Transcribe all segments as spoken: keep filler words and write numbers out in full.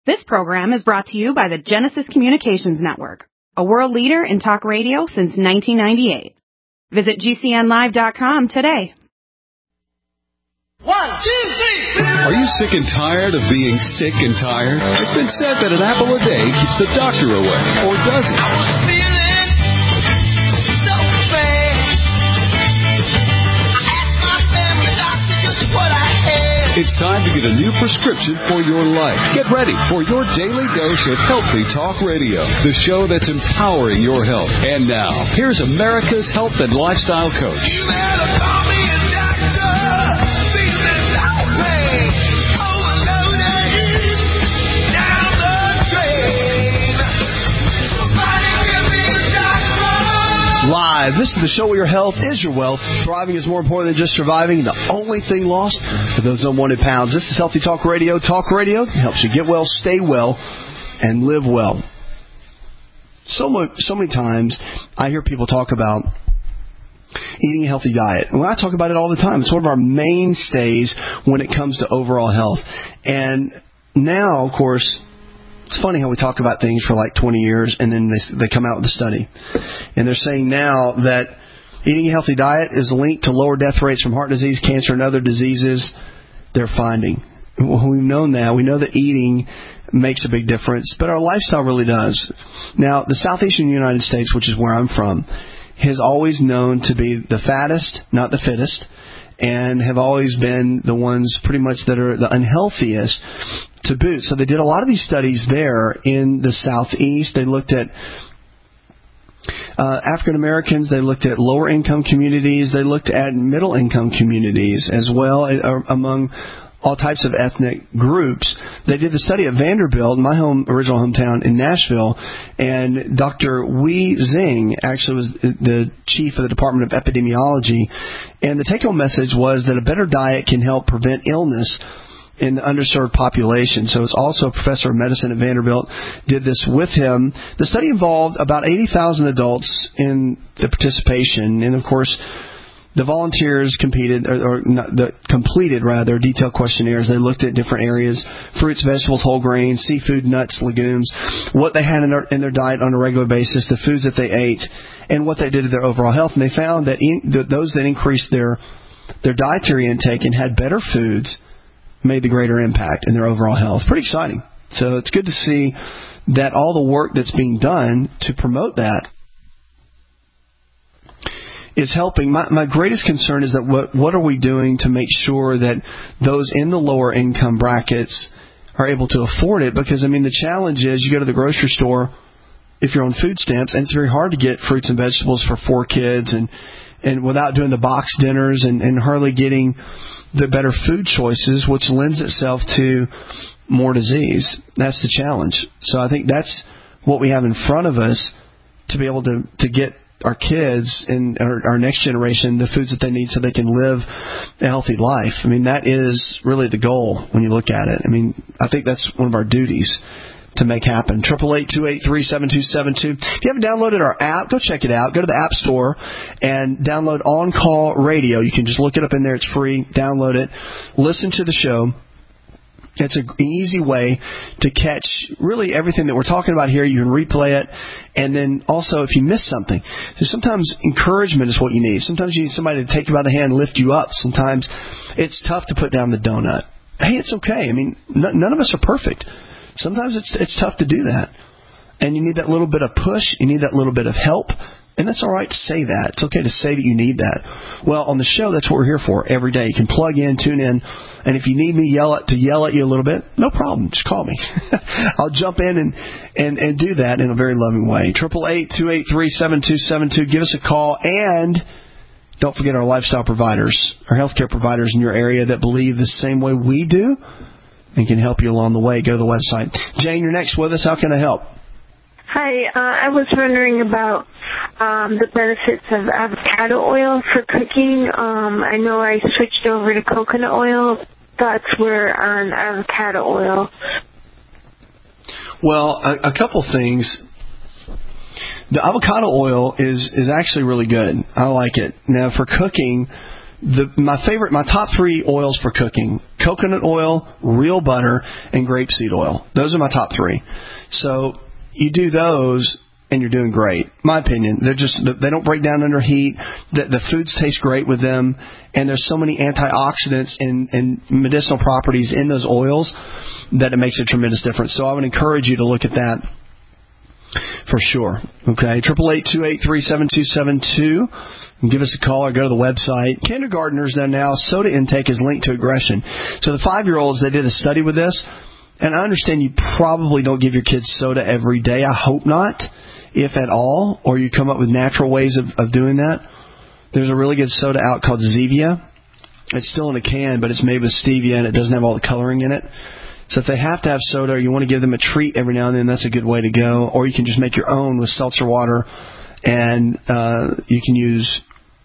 This program is brought to you by the Genesis Communications Network, a world leader in talk radio since nineteen ninety-eight. Visit G C N live dot com today. One, two, three. Are you sick and tired of being sick and tired? It's been said that an apple a day keeps the doctor away, or does it? I was feeling so bad. I asked my family doctor just what I had. It's time to get a new prescription for your life. Get ready for your daily dose of Healthy Talk Radio, the show that's empowering your health. And now, here's America's health and lifestyle coach. You better call me a doctor. Feeling lonely, overloaded, down the drain. Somebody give me a doctor. Live. This is the show where your health is your wealth. Thriving is more important than just surviving. The only thing lost are those unwanted pounds. This is Healthy Talk Radio. Talk Radio helps you get well, stay well, and live well. So much, so many times I hear people talk about eating a healthy diet. And I talk about it all the time. It's one of our mainstays when it comes to overall health. And now, of course, it's funny how we talk about things for like twenty years and then they, they come out with a study. And they're saying now that eating a healthy diet is linked to lower death rates from heart disease, cancer, and other diseases they're finding. Well, we've known that. We know that eating makes a big difference, but our lifestyle really does. Now, the southeastern United States, which is where I'm from, has always known to be the fattest, not the fittest, and have always been the ones pretty much that are the unhealthiest to boot. So they did a lot of these studies there in the southeast. They looked at uh, African Americans. They looked at lower income communities. They looked at middle income communities as well, uh, among all types of ethnic groups. They did the study at Vanderbilt, my home original hometown in Nashville, and Doctor Wei Zing actually was the chief of the Department of Epidemiology. And the take-home message was that a better diet can help prevent illness in the underserved population. So it's also a professor of medicine at Vanderbilt did this with him. The study involved about eighty thousand adults in the participation, and of course, the volunteers competed, or, or not, the, completed, rather, detailed questionnaires. They looked at different areas, fruits, vegetables, whole grains, seafood, nuts, legumes, what they had in their, in their diet on a regular basis, the foods that they ate, and what they did to their overall health. And they found that in, the, those that increased their their dietary intake and had better foods made the greater impact in their overall health. Pretty exciting. So it's good to see that all the work that's being done to promote that is helping. My, my greatest concern is that what what are we doing to make sure that those in the lower income brackets are able to afford it? Because, I mean, the challenge is you go to the grocery store if you're on food stamps, and it's very hard to get fruits and vegetables for four kids and, and without doing the box dinners and, and hardly getting the better food choices, which lends itself to more disease. That's the challenge. So I think that's what we have in front of us to be able to, to get our kids and our, our next generation the foods that they need so they can live a healthy life. I mean, that is really the goal when you look at it. I mean, I think that's one of our duties to make happen. eight eight eight, two eight three, seven two seven two. If you haven't downloaded our app, go check it out. Go to the App Store and download On Call Radio. You can just look it up in there. It's free. Download it. Listen to the show. It's an easy way to catch really everything that we're talking about here. You can replay it. And then also if you miss something. So sometimes encouragement is what you need. Sometimes you need somebody to take you by the hand and lift you up. Sometimes it's tough to put down the donut. Hey, it's okay. I mean, n- none of us are perfect. Sometimes it's it's tough to do that. And you need that little bit of push. You need that little bit of help. And that's all right to say that. It's okay to say that you need that. Well, on the show, that's what we're here for every day. You can plug in, tune in, and if you need me yell at, to yell at you a little bit, no problem. Just call me. I'll jump in and, and, and do that in a very loving way. eight eight eight, two eight three, seven two seven two. Give us a call. And don't forget our lifestyle providers, our healthcare providers in your area that believe the same way we do and can help you along the way. Go to the website. Jane, you're next with us. How can I help? Hi, uh, I was wondering about um, the benefits of avocado oil for cooking. Um, I know I switched over to coconut oil. Thoughts were on avocado oil. Well, a, a couple things. The avocado oil is, is actually really good. I like it. Now, for cooking, The, my favorite, my top three oils for cooking: coconut oil, real butter, and grapeseed oil. Those are my top three. So you do those, and you're doing great. My opinion, they're just they don't break down under heat. The, the foods taste great with them, and there's so many antioxidants and, and medicinal properties in those oils that it makes a tremendous difference. So I would encourage you to look at that for sure. Okay, triple eight two eight three seven two seven two. Give us a call or go to the website. Kindergartners know now soda intake is linked to aggression. So the five-year-olds, they did a study with this, and I understand you probably don't give your kids soda every day. I hope not, if at all, or you come up with natural ways of, of doing that. There's a really good soda out called Zevia. It's still in a can, but it's made with stevia, and it doesn't have all the coloring in it. So if they have to have soda or you want to give them a treat every now and then, that's a good way to go. Or you can just make your own with seltzer water, and uh, you can use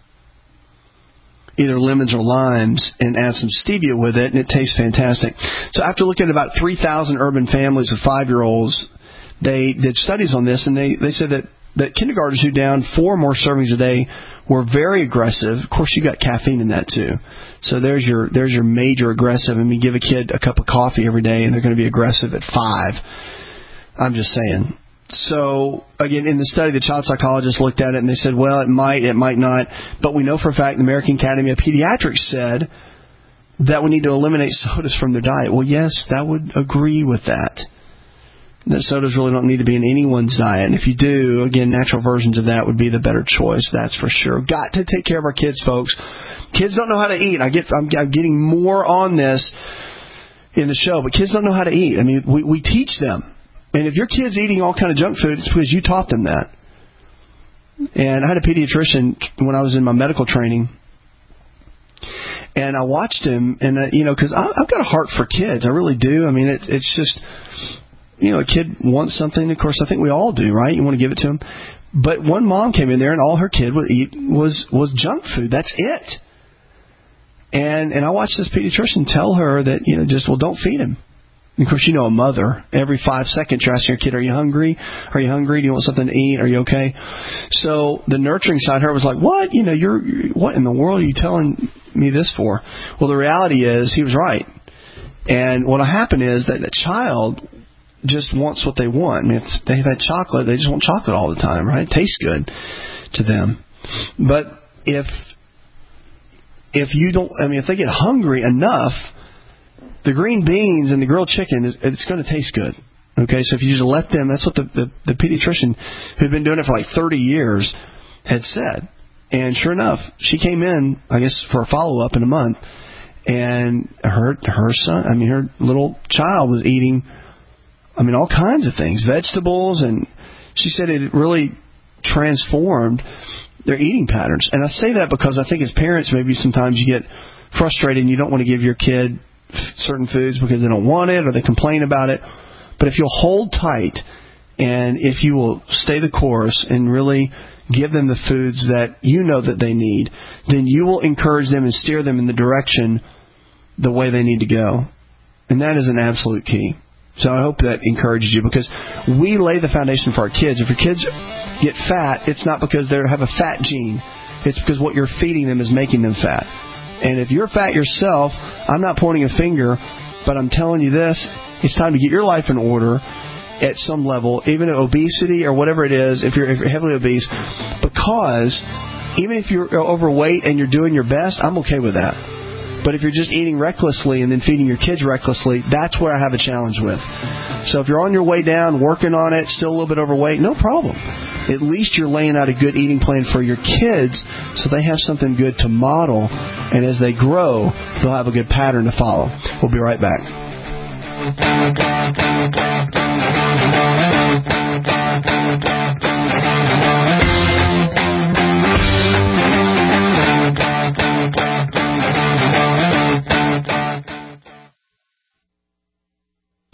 either lemons or limes and add some stevia with it, and it tastes fantastic. So after looking at about three thousand urban families with five-year-olds, they did studies on this, and they, they said that, that kindergartners who downed four more servings a day were very aggressive. Of course, you got caffeine in that too. So there's your there's your major aggressive. I mean, give a kid a cup of coffee every day, and they're going to be aggressive at five. I'm just saying. So, again, in the study, the child psychologists looked at it, and they said, well, it might, it might not. But we know for a fact the American Academy of Pediatrics said that we need to eliminate sodas from their diet. Well, yes, that would agree with that. That sodas really don't need to be in anyone's diet. And if you do, again, natural versions of that would be the better choice, that's for sure. Got to take care of our kids, folks. Kids don't know how to eat. I get, I'm, I'm getting more on this in the show, but kids don't know how to eat. I mean, we, we teach them. And if your kid's eating all kind of junk food, it's because you taught them that. And I had a pediatrician when I was in my medical training, and I watched him, and, uh, you know, because I've got a heart for kids. I really do. I mean, it, it's just, you know, a kid wants something. Of course, I think we all do, right? You want to give it to them. But one mom came in there, and all her kid would eat was, was junk food. That's it. And and I watched this pediatrician tell her that, you know, just, well, don't feed him. And of course, you know, a mother, every five seconds you're asking your kid, are you hungry? Are you hungry? Do you want something to eat? Are you okay? So the nurturing side of her was like, what? You know, you're, what in the world are you telling me this for? Well, the reality is he was right. And what will happen is that the child just wants what they want. I mean, if they've had chocolate, they just want chocolate all the time, right? It tastes good to them. But if if you don't, I mean, if they get hungry enough, the green beans and the grilled chicken, is, it's going to taste good. Okay, so if you just let them, that's what the, the, the pediatrician who'd been doing it for like thirty years had said. And sure enough, she came in, I guess, for a follow-up in a month, and her her son, I mean, her little child was eating, I mean, all kinds of things, vegetables, and she said it really transformed their eating patterns. And I say that because I think as parents, maybe sometimes you get frustrated and you don't want to give your kid certain foods because they don't want it or they complain about it. But if you'll hold tight and if you will stay the course and really give them the foods that you know that they need, then you will encourage them and steer them in the direction the way they need to go. And that is an absolute key. So I hope that encourages you, because we lay the foundation for our kids. If your kids get fat, it's not because they have a fat gene. It's because what you're feeding them is making them fat. And if you're fat yourself, I'm not pointing a finger, but I'm telling you this, it's time to get your life in order at some level, even obesity or whatever it is, if you're, if you're heavily obese, because even if you're overweight and you're doing your best, I'm okay with that. But if you're just eating recklessly and then feeding your kids recklessly, that's where I have a challenge with. So if you're on your way down, working on it, still a little bit overweight, no problem. At least you're laying out a good eating plan for your kids so they have something good to model. And as they grow, they'll have a good pattern to follow. We'll be right back.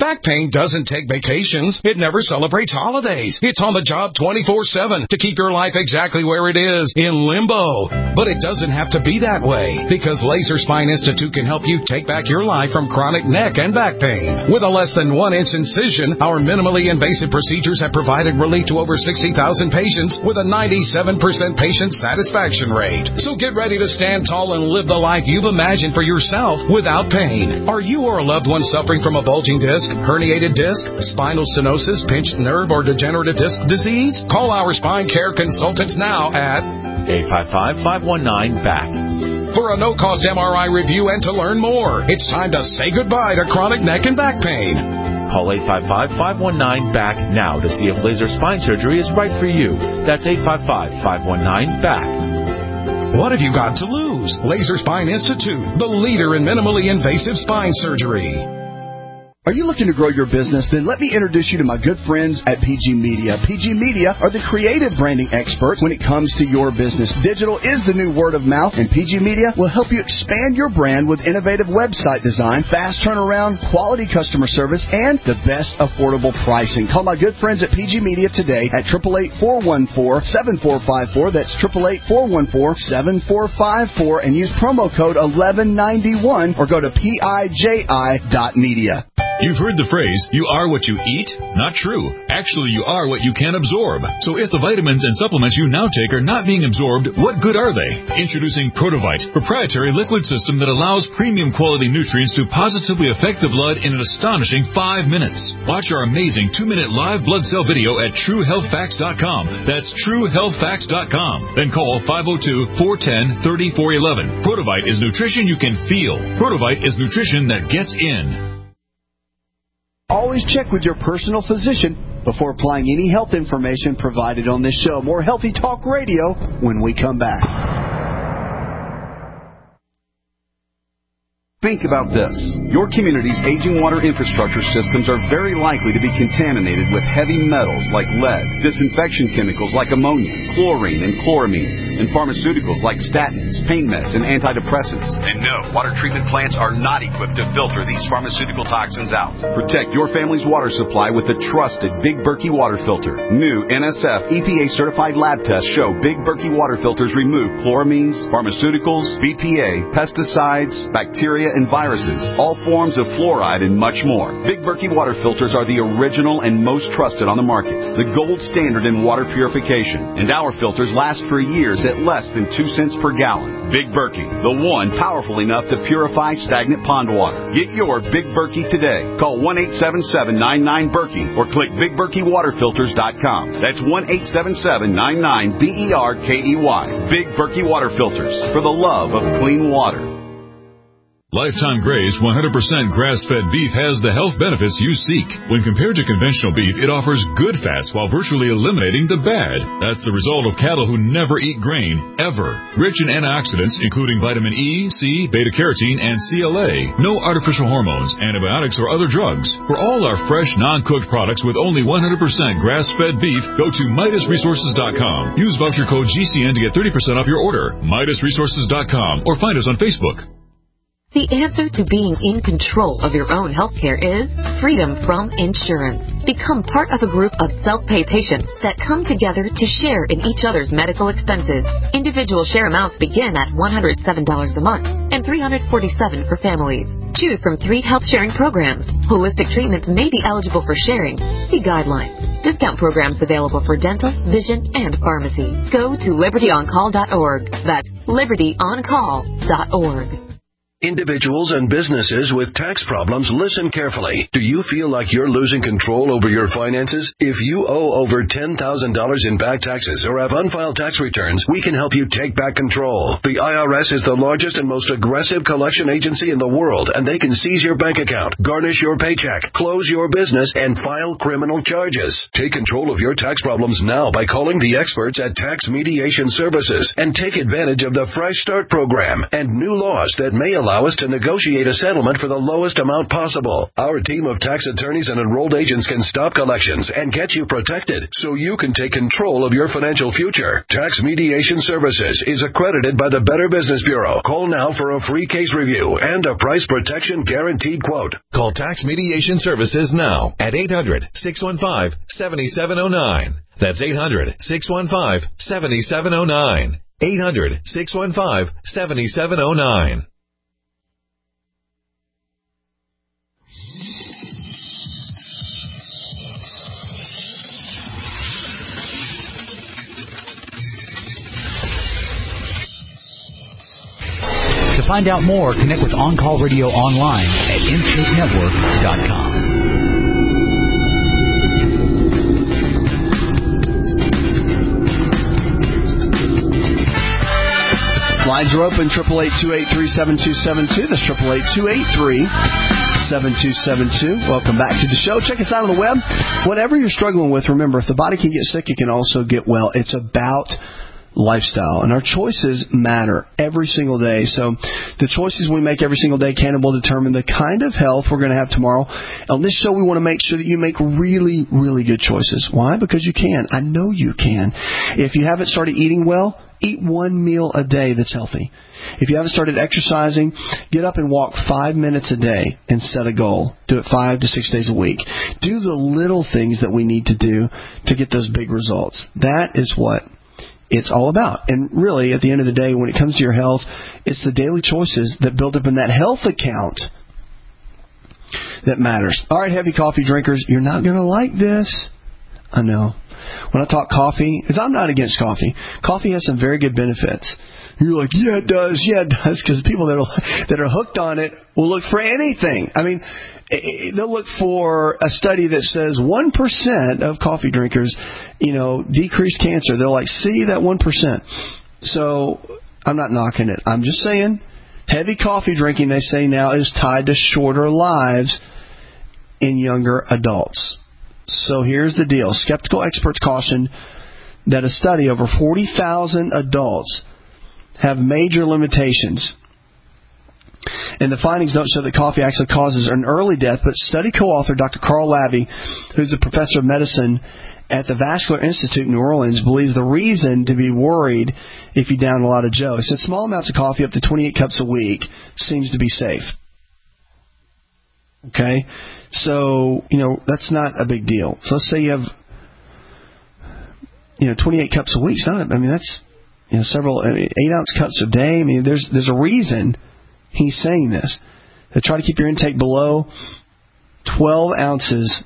Back pain doesn't take vacations. It never celebrates holidays. It's on the job twenty-four seven to keep your life exactly where it is, in limbo. But it doesn't have to be that way, because Laser Spine Institute can help you take back your life from chronic neck and back pain. With a less than one inch incision, our minimally invasive procedures have provided relief to over sixty thousand patients with a ninety-seven percent patient satisfaction rate. So get ready to stand tall and live the life you've imagined for yourself without pain. Are you or a loved one suffering from a bulging disc, herniated disc, spinal stenosis, pinched nerve, or degenerative disc disease? Call our spine care consultants now at eight five five, five one nine, B A C K. For a no-cost M R I review and to learn more, it's time to say goodbye to chronic neck and back pain. Call eight five five, five one nine, B A C K now to see if laser spine surgery is right for you. That's eight five five, five one nine, B A C K. What have you got to lose? Laser Spine Institute, the leader in minimally invasive spine surgery. Are you looking to grow your business? Then let me introduce you to my good friends at P G Media. P G Media are the creative branding experts when it comes to your business. Digital is the new word of mouth, and P G Media will help you expand your brand with innovative website design, fast turnaround, quality customer service, and the best affordable pricing. Call my good friends at P G Media today at eight eight eight, four one four, seven four five four. That's eight eight eight, four one four, seven four five four, and use promo code eleven ninety-one or go to P I J I dot media. You've heard the phrase, you are what you eat? Not true. Actually, you are what you can absorb. So if the vitamins and supplements you now take are not being absorbed, what good are they? Introducing Protovite, proprietary liquid system that allows premium quality nutrients to positively affect the blood in an astonishing five minutes. Watch our amazing two-minute live blood cell video at true health facts dot com. That's true health facts dot com. Then call five oh two, four one oh, three four one one. Protovite is nutrition you can feel. Protovite is nutrition that gets in. Always check with your personal physician before applying any health information provided on this show. More Healthy Talk Radio when we come back. Think about this. Your community's aging water infrastructure systems are very likely to be contaminated with heavy metals like lead, disinfection chemicals like ammonia, chlorine and chloramines, and pharmaceuticals like statins, pain meds, and antidepressants. And no, water treatment plants are not equipped to filter these pharmaceutical toxins out. Protect your family's water supply with the trusted Big Berkey water filter. New N S F E P A-certified lab tests show Big Berkey water filters remove chloramines, pharmaceuticals, B P A, pesticides, bacteria, and viruses, all forms of fluoride, and much more. Big Berkey water filters are the original and most trusted on the market, the gold standard in water purification, and our filters last for years at less than two cents per gallon. Big Berkey, the one powerful enough to purify stagnant pond water. Get your Big Berkey today. Call one eight seven seven, nine nine, Berkey or click big berkey water filters dot com. That's one eight seven seven, nine nine, B E R K E Y. Big Berkey water filters, for the love of clean water. Lifetime Graze one hundred percent grass-fed beef has the health benefits you seek. When compared to conventional beef, it offers good fats while virtually eliminating the bad. That's the result of cattle who never eat grain, ever. Rich in antioxidants, including vitamin E, C, beta-carotene, and C L A. No artificial hormones, antibiotics, or other drugs. For all our fresh, non-cooked products with only one hundred percent grass-fed beef, go to Midas Resources dot com. Use voucher code G C N to get thirty percent off your order. Midas Resources dot com or find us on Facebook. The answer to being in control of your own healthcare is freedom from insurance. Become part of a group of self-pay patients that come together to share in each other's medical expenses. Individual share amounts begin at one hundred seven dollars a month and three hundred forty-seven dollars for families. Choose from three health sharing programs. Holistic treatments may be eligible for sharing. See guidelines. Discount programs available for dental, vision, and pharmacy. Go to liberty on call dot org. That's liberty on call dot org. Individuals and businesses with tax problems, listen carefully. Do you feel like you're losing control over your finances? If you owe over ten thousand dollars in back taxes or have unfiled tax returns, we can help you take back control. The I R S is the largest and most aggressive collection agency in the world, and they can seize your bank account, garnish your paycheck, close your business, and file criminal charges. Take control of your tax problems now by calling the experts at Tax Mediation Services and take advantage of the Fresh Start program and new laws that may allow allow us to negotiate a settlement for the lowest amount possible. Our team of tax attorneys and enrolled agents can stop collections and get you protected so you can take control of your financial future. Tax Mediation Services is accredited by the Better Business Bureau. Call now for a free case review and a price protection guaranteed quote. Call Tax Mediation Services now at eight hundred, six one five, seven seven zero nine. That's eight hundred, six one five, seven seven zero nine. eight hundred, six one five, seven seven zero nine. To find out more, connect with On Call Radio online at instate network dot com. Lines are open, triple eight two eight three seven two seven two. That's triple eight two eight three seven two seven two. Welcome back to the show. Check us out on the web. Whatever you're struggling with, remember, if the body can get sick, it can also get well. It's about lifestyle, and our choices matter every single day. So the choices we make every single day can and will determine the kind of health we're going to have tomorrow. On this show, we want to make sure that you make really, really good choices. Why? Because you can. I know you can. If you haven't started eating well, eat one meal a day that's healthy. If you haven't started exercising, get up and walk five minutes a day and set a goal. Do it five to six days a week. Do the little things that we need to do to get those big results. That is what it's all about. And really, at the end of the day, when it comes to your health, it's the daily choices that build up in that health account that matters. All right, heavy coffee drinkers, you're not going to like this. I know. When I talk coffee, because I'm not against coffee. Coffee has some very good benefits. You're like, yeah, it does. Yeah, it does. Because people that are, that are hooked on it will look for anything. I mean, they'll look for a study that says one percent of coffee drinkers, you know, decreased cancer. They'll like, see that one percent. So I'm not knocking it. I'm just saying heavy coffee drinking, they say now, is tied to shorter lives in younger adults. So here's the deal. Skeptical experts caution that a study over forty thousand adults have major limitations. And the findings don't show that coffee actually causes an early death, but study co-author Doctor Carl Lavie, who's a professor of medicine at the Vascular Institute in New Orleans, believes the reason to be worried if you down a lot of Joe. He said small amounts of coffee, up to twenty-eight cups a week, seems to be safe. Okay? So, you know, that's not a big deal. So let's say you have, you know, twenty-eight cups a week. It's not, I mean, that's, you know, several, I mean, eight ounce cups a day. I mean, there's there's a reason he's saying this. To try to keep your intake below twelve ounces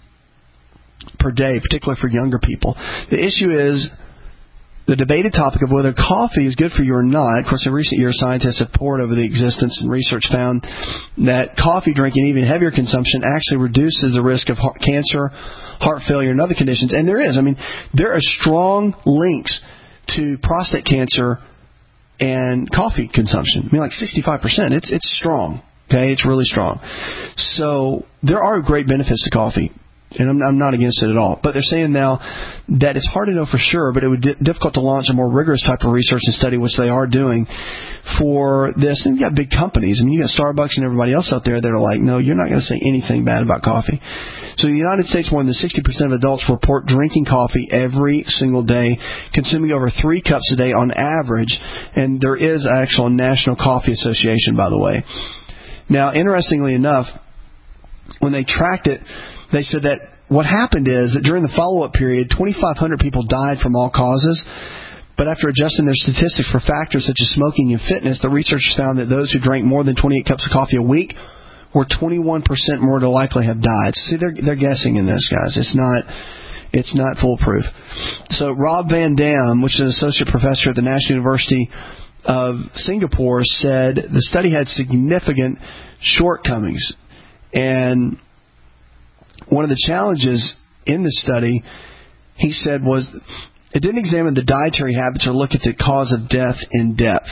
per day, particularly for younger people. The issue is the debated topic of whether coffee is good for you or not. Of course, in recent years, scientists have pored over the existence, and research found that coffee drinking, even heavier consumption, actually reduces the risk of heart cancer, heart failure, and other conditions. And there is. I mean, there are strong links to prostate cancer and coffee consumption. I mean, like sixty-five percent. It's it's strong. Okay, it's really strong. So there are great benefits to coffee, and I'm, I'm not against it at all. But they're saying now that it's hard to know for sure, but it would be difficult to launch a more rigorous type of research and study, which they are doing for this. And you got big companies. I mean, you got Starbucks and everybody else out there that are like, no, you're not going to say anything bad about coffee. So in the United States, more than sixty percent of adults report drinking coffee every single day, consuming over three cups a day on average. And there is an actual National Coffee Association, by the way. Now, interestingly enough, when they tracked it, they said that what happened is that during the follow-up period, twenty-five hundred people died from all causes. But after adjusting their statistics for factors such as smoking and fitness, the researchers found that those who drank more than twenty-eight cups of coffee a week were twenty-one percent more to likely have died. See, they're they're guessing in this, guys. It's not it's not foolproof. So Rob Van Dam, which is an associate professor at the National University of Singapore, said the study had significant shortcomings. And one of the challenges in the study, he said, was it didn't examine the dietary habits or look at the cause of death in depth.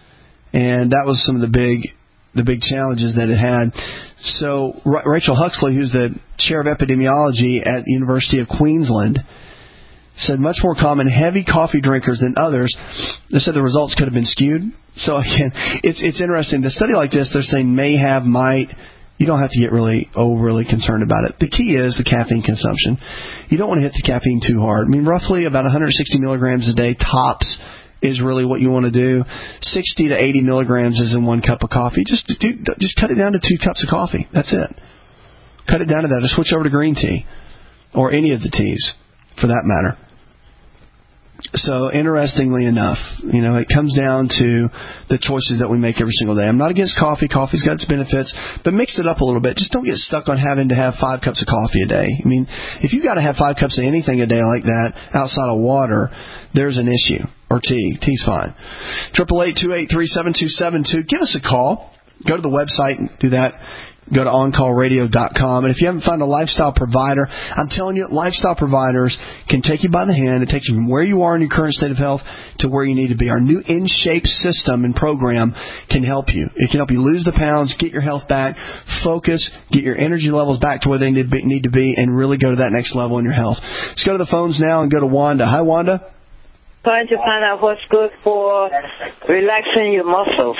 And that was some of the big the big challenges that it had. So Rachel Huxley, who's the chair of epidemiology at the University of Queensland, said much more common heavy coffee drinkers than others. They said the results could have been skewed. So again, it's it's interesting. The study like this, they're saying may have, might. You don't have to get really overly concerned about it. The key is the caffeine consumption. You don't want to hit the caffeine too hard. I mean, roughly about one hundred sixty milligrams a day tops is really what you want to do. sixty to eighty milligrams is in one cup of coffee. Just do, just cut it down to two cups of coffee. That's it. Cut it down to that. Or switch over to green tea or any of the teas for that matter. So interestingly enough, you know, it comes down to the choices that we make every single day. I'm not against coffee. Coffee's got its benefits, but mix it up a little bit. Just don't get stuck on having to have five cups of coffee a day. I mean, if you've got to have five cups of anything a day like that outside of water, there's an issue. Or tea. Tea's fine. eight eight eight, two eight three, seven two seven two. Give us a call. Go to the website and do that. Go to on call radio dot com. And if you haven't found a lifestyle provider, I'm telling you, lifestyle providers can take you by the hand and take you from where you are in your current state of health to where you need to be. Our new In Shape system and program can help you. It can help you lose the pounds, get your health back, focus, get your energy levels back to where they need to be, need to be and really go to that next level in your health. Let's go to the phones now and go to Wanda. Hi, Wanda. Trying to find out what's good for relaxing your muscles.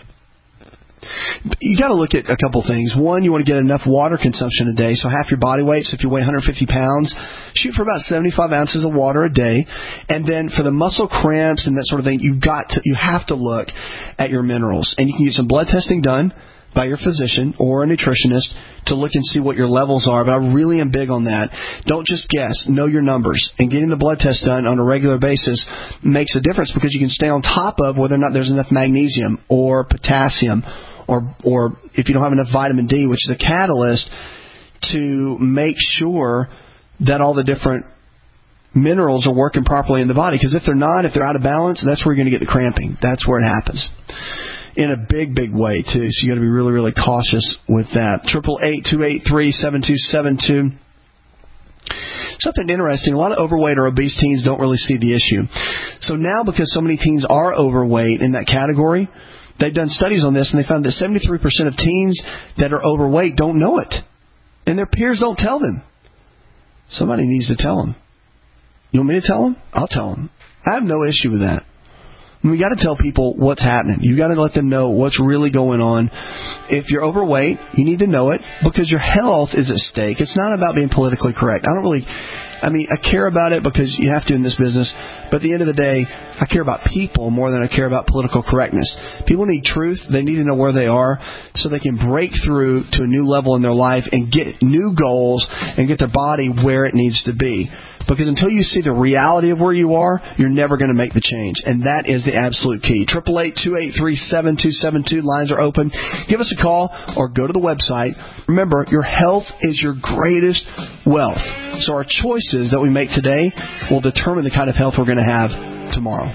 You got to look at a couple things. One, you want to get enough water consumption a day, so half your body weight. So if you weigh one hundred fifty pounds, shoot for about seventy-five ounces of water a day. And then for the muscle cramps and that sort of thing, you've got to, you have to look at your minerals. And you can get some blood testing done by your physician or a nutritionist to look and see what your levels are. But I really am big on that. Don't just guess. Know your numbers. And getting the blood test done on a regular basis makes a difference because you can stay on top of whether or not there's enough magnesium or potassium or or if you don't have enough vitamin D, which is a catalyst to make sure that all the different minerals are working properly in the body. Because if they're not, if they're out of balance, that's where you're going to get the cramping. That's where it happens. In a big, big way, too. So you got to be really, really cautious with that. eight eight eight, two eight three, seven two seven two. Something interesting, a lot of overweight or obese teens don't really see the issue. So now, because so many teens are overweight in that category, they've done studies on this, and they found that seventy-three percent of teens that are overweight don't know it. And their peers don't tell them. Somebody needs to tell them. You want me to tell them? I'll tell them. I have no issue with that. We got to tell people what's happening. You got to let them know what's really going on. If you're overweight, you need to know it because your health is at stake. It's not about being politically correct. I don't really, I mean, I care about it because you have to in this business. But at the end of the day, I care about people more than I care about political correctness. People need truth. They need to know where they are so they can break through to a new level in their life and get new goals and get their body where it needs to be. Because until you see the reality of where you are, you're never going to make the change. And that is the absolute key. eight eight eight, two eight three, seven two seven two. Lines are open. Give us a call or go to the website. Remember, your health is your greatest wealth. So our choices that we make today will determine the kind of health we're going to have tomorrow.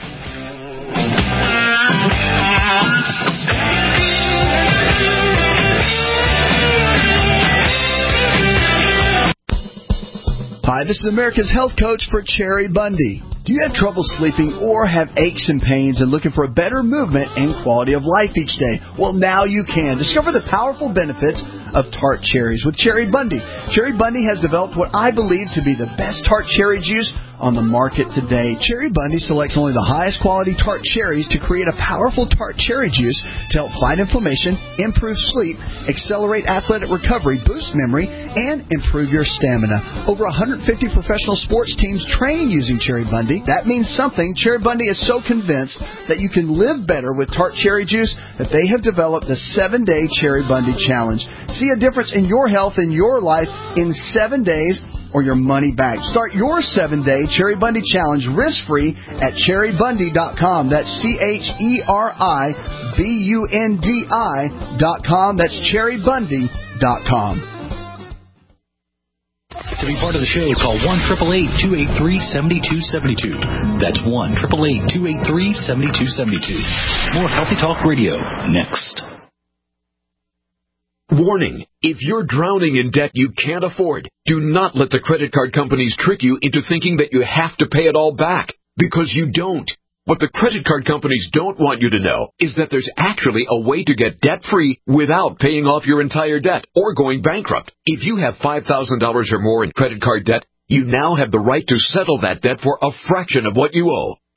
Hi, this is America's Health Coach for Cherry Bundy. Do you have trouble sleeping or have aches and pains and looking for a better movement and quality of life each day? Well, now you can. Discover the powerful benefits of tart cherries with Cherry Bundy. Cherry Bundy has developed what I believe to be the best tart cherry juice on the market today. Cherry Bundy selects only the highest quality tart cherries to create a powerful tart cherry juice to help fight inflammation, improve sleep, accelerate athletic recovery, boost memory, and improve your stamina. Over one hundred fifty professional sports teams train using Cherry Bundy. That means something. Cherry Bundy is so convinced that you can live better with tart cherry juice that they have developed the seven-day Cherry Bundy Challenge. See a difference in your health and your life in seven days or your money back. Start your seven-day Cherry Bundy Challenge risk-free at cherry bundy dot com. That's C H E R I B U N D I dot com. That's cherry bundy dot com. To be part of the show, call one eight eight eight, two eight three, seven two seven two. That's one eight eight eight, two eight three, seven two seven two. More Healthy Talk Radio next. Warning, if you're drowning in debt you can't afford, do not let the credit card companies trick you into thinking that you have to pay it all back, because you don't. What the credit card companies don't want you to know is that there's actually a way to get debt-free without paying off your entire debt or going bankrupt. If you have five thousand dollars or more in credit card debt, you now have the right to settle that debt for a fraction of what you owe.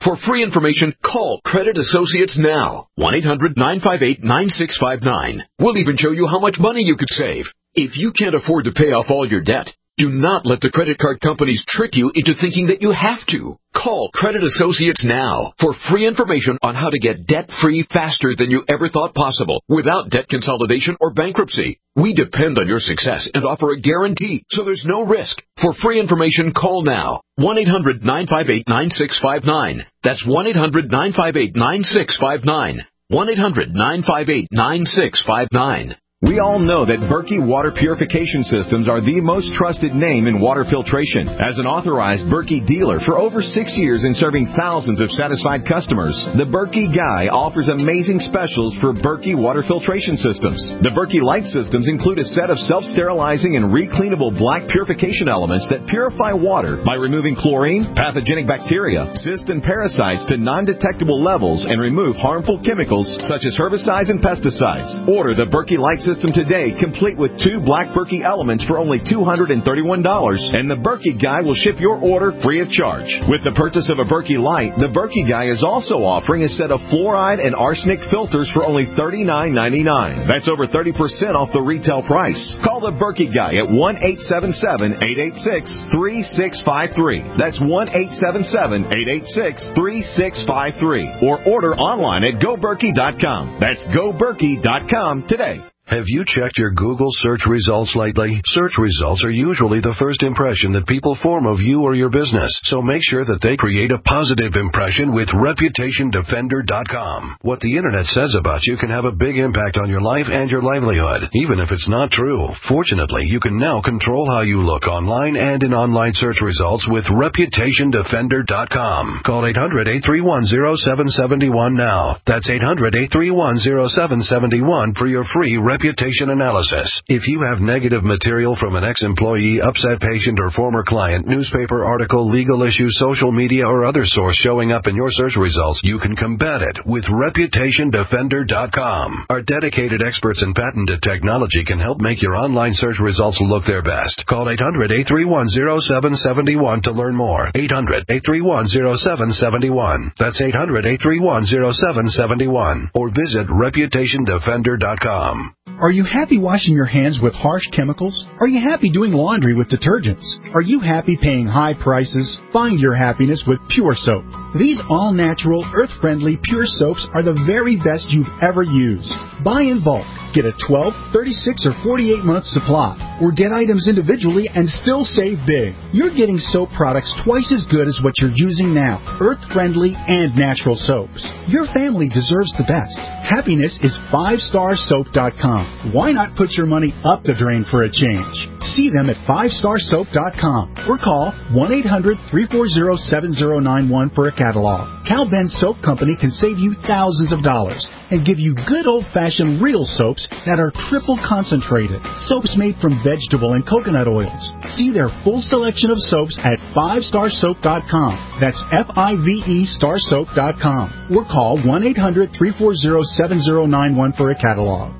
For free information, call Credit Associates now. one eight hundred nine five eight nine six five nine. We'll even show you how much money you could save. If you can't afford to pay off all your debt, do not let the credit card companies trick you into thinking that you have to. Call Credit Associates now for free information on how to get debt-free faster than you ever thought possible without debt consolidation or bankruptcy. We depend on your success and offer a guarantee, so there's no risk. For free information, call now. one eight hundred nine five eight nine six five nine. That's one eight hundred nine five eight nine six five nine. one eight hundred nine five eight nine six five nine. We all know that Berkey Water Purification Systems are the most trusted name in water filtration. As an authorized Berkey dealer for over six years and serving thousands of satisfied customers, the Berkey Guy offers amazing specials for Berkey Water Filtration Systems. The Berkey Light Systems include a set of self-sterilizing and recleanable black purification elements that purify water by removing chlorine, pathogenic bacteria, cysts, and parasites to non-detectable levels and remove harmful chemicals such as herbicides and pesticides. Order the Berkey Light System today, complete with two black Berkey elements for only two hundred thirty-one dollars, and the Berkey Guy will ship your order free of charge. With the purchase of a Berkey Light, the Berkey Guy is also offering a set of fluoride and arsenic filters for only thirty-nine ninety-nine. That's over thirty percent off the retail price. Call the Berkey Guy at one eight seven seven eight eight six three six five three. That's one eight seven seven eight eight six three six five three. Or order online at go berkey dot com. That's go berkey dot com today. Have you checked your Google search results lately? Search results are usually the first impression that people form of you or your business, so make sure that they create a positive impression with reputation defender dot com. What the Internet says about you can have a big impact on your life and your livelihood, even if it's not true. Fortunately, you can now control how you look online and in online search results with reputation defender dot com. Call eight hundred eight three one zero seven seven one now. That's eight hundred eight three one zero seven seven one for your free reputation analysis. If you have negative material from an ex-employee, upset patient, or former client, newspaper article, legal issue, social media, or other source showing up in your search results, you can combat it with reputation defender dot com. Our dedicated experts in patented technology can help make your online search results look their best. Call eight hundred eight three one zero seven seven one to learn more. eight hundred eight three one zero seven seven one. That's eight hundred eight three one zero seven seven one. Or visit reputation defender dot com. Are you happy washing your hands with harsh chemicals? Are you happy doing laundry with detergents? Are you happy paying high prices? Find your happiness with Pure Soap. These all-natural, earth-friendly Pure Soaps are the very best you've ever used. Buy in bulk. Get a twelve, thirty-six, or forty-eight month supply, or get items individually and still save big. You're getting soap products twice as good as what you're using now, earth-friendly and natural soaps. Your family deserves the best. Happiness is five star soap dot com. Why not put your money up the drain for a change? See them at five star soap dot com or call one eight hundred three four zero seven zero nine one for a catalog. Cal Ben Soap Company can save you thousands of dollars and give you good old-fashioned real soaps that are triple concentrated. Soaps made from vegetable and coconut oils. See their full selection of soaps at five star soap dot com. That's F I V E star soap dot com. Or call one eight hundred three four zero seven zero nine one for a catalog.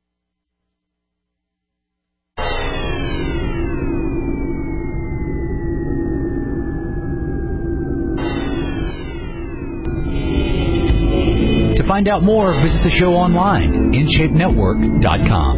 To find out more, visit the show online, in shape network dot com.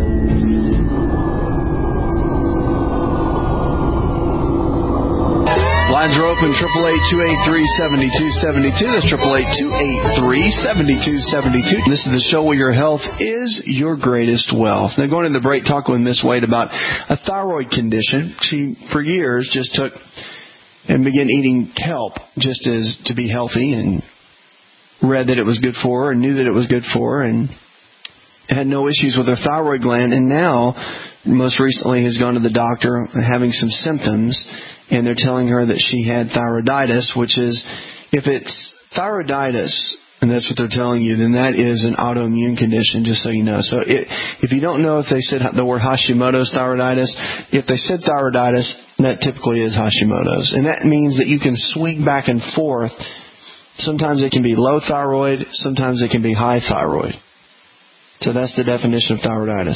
Lines are open, triple eight two eight three seven two seven two. That's triple eight two eight three seven two seven two. This is the show where your health is your greatest wealth. Now, going into the break, talking with Miss Wade about a thyroid condition. She, for years, just took and began eating kelp just as to be healthy, and read that it was good for her and knew that it was good for her, and had no issues with her thyroid gland. And now, most recently, has gone to the doctor having some symptoms, and they're telling her that she had thyroiditis, which is, if it's thyroiditis, and that's what they're telling you, then that is an autoimmune condition, just so you know. So it, if you don't know if they said the word Hashimoto's thyroiditis, if they said thyroiditis, that typically is Hashimoto's. And that means that you can swing back and forth. Sometimes it can be low thyroid, sometimes it can be high thyroid. So that's the definition of thyroiditis.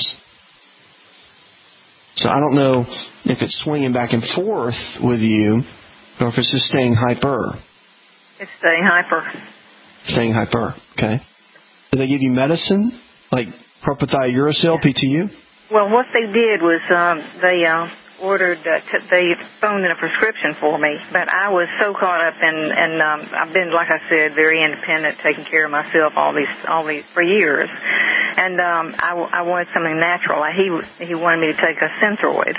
So I don't know if it's swinging back and forth with you, or if it's just staying hyper. It's staying hyper. Staying hyper. Okay. Did they give you medicine like propylthiouracil, P T U? Well, what they did was um, they uh, ordered, uh, t- they phoned in a prescription for me, but I was so caught up in, and um, I've been, like I said, very independent, taking care of myself all these, all these for years, and um, I, I wanted something natural. He he wanted me to take a Synthroid.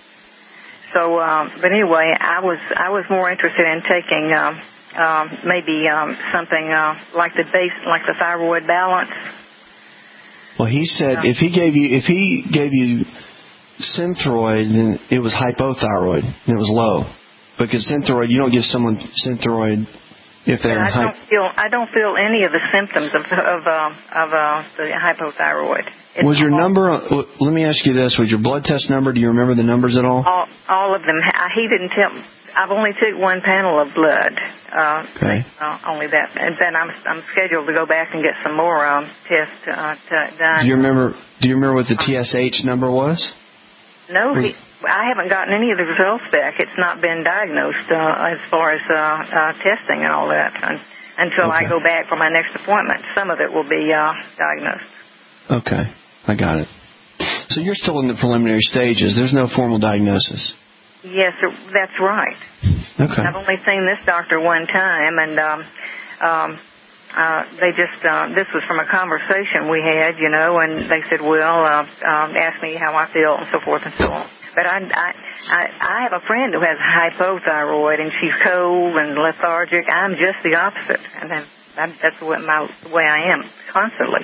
So, um, but anyway, I was I was more interested in taking um, um, maybe um, something uh, like the base, like the thyroid balance. Well, he said if he gave you if he gave you Synthroid, then it was hypothyroid and it was low. Because Synthroid, you don't give someone Synthroid if they're I hypo. don't feel I don't feel any of the symptoms of of uh, of uh, the hypothyroid. It's Was your all, number? Let me ask you this: was your blood test number? Do you remember the numbers at all? all all of them? He didn't tell. I've only took one panel of blood. Uh, okay. Uh, only that, and then I'm I'm scheduled to go back and get some more um, tests uh, to, done. Do you remember? Do you remember what the T S H number was? No, he, I haven't gotten any of the results back. It's not been diagnosed uh, as far as uh, uh, testing and all that and, until okay. I go back for my next appointment. Some of it will be uh, diagnosed. Okay, I got it. So you're still in the preliminary stages. There's no formal diagnosis. Yes, sir, that's right. Okay. I've only seen this doctor one time, and um, um, uh, they just, uh, this was from a conversation we had, you know, and they said, well, uh, um, ask me how I feel and so forth and so on. But I, I, I, I have a friend who has hypothyroid, and she's cold and lethargic. I'm just the opposite, and then that, that's what my, the way I am constantly.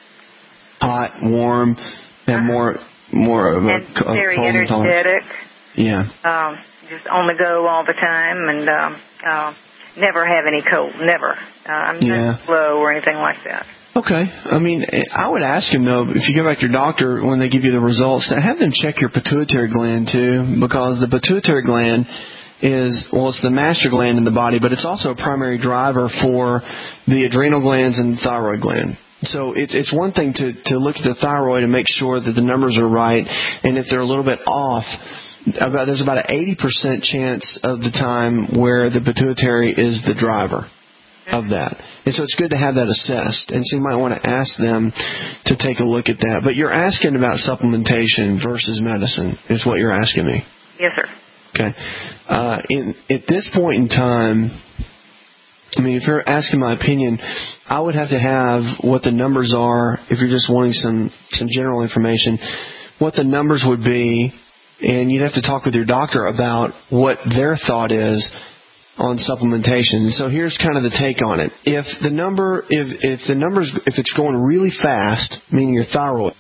Hot, warm, and more, more of a, and a very cold energetic. Yeah. Um, just on the go all the time, and um, uh, never have any cold. Never. Uh, I'm yeah. not slow or anything like that. Okay. I mean, I would ask him, though, if you go back to your doctor when they give you the results, to have them check your pituitary gland, too, because the pituitary gland is, well, it's the master gland in the body, but it's also a primary driver for the adrenal glands and the thyroid gland. So it's it's one thing to, to look at the thyroid and make sure that the numbers are right, and if they're a little bit off, about there's about an eighty percent chance of the time where the pituitary is the driver of that. And so it's good to have that assessed. And so you might want to ask them to take a look at that. But you're asking about supplementation versus medicine is what you're asking me. Yes, sir. Okay. Uh, in, at this point in time, I mean, if you're asking my opinion, I would have to have what the numbers are, if you're just wanting some, some general information, what the numbers would be, and you'd have to talk with your doctor about what their thought is on supplementation. So here's kind of the take on it. If the number, if, if the numbers, if it's going really fast, meaning your thyroid,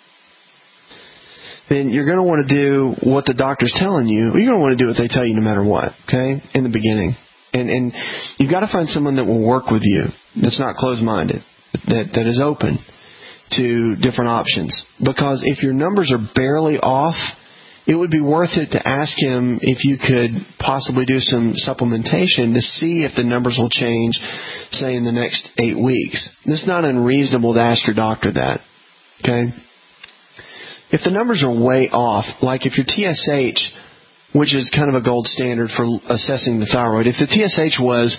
then you're going to want to do what the doctor's telling you. You're going to want to do what they tell you no matter what, okay, in the beginning. And, and you've got to find someone that will work with you, that's not closed-minded, that, that is open to different options. Because if your numbers are barely off, it would be worth it to ask him if you could possibly do some supplementation to see if the numbers will change, say, in the next eight weeks. It's not unreasonable to ask your doctor that, okay? If the numbers are way off, like if your T S H, which is kind of a gold standard for assessing the thyroid, if the T S H was